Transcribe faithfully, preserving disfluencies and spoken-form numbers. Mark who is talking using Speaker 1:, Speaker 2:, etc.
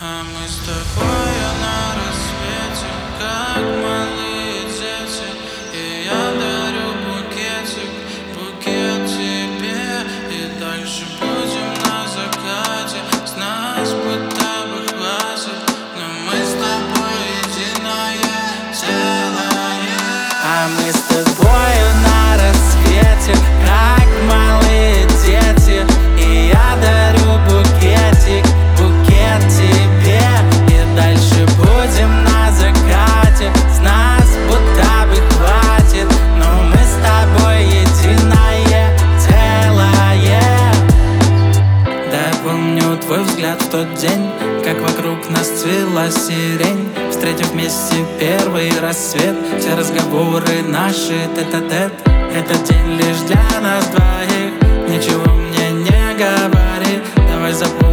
Speaker 1: А мы с тобой на рассвете, как малые дети, и я дарю букетик, букет тебе. И дальше будем на закате, с нас будто бы хватит, но мы с тобой единое целое.
Speaker 2: А мы с тобой на рассвете, как малые дети, и я дарю букетик, букет тебе. И дальше будем на закате, с нас будто бы хватит, но мы с тобой единое целое. Да, я помню твой взгляд в тот день, как вокруг нас цвела сирень. Встретив вместе первый рассвет, все разговоры наши тет-а-тет. Этот день лишь для нас двоих, ничего мне не говори. Давай забудем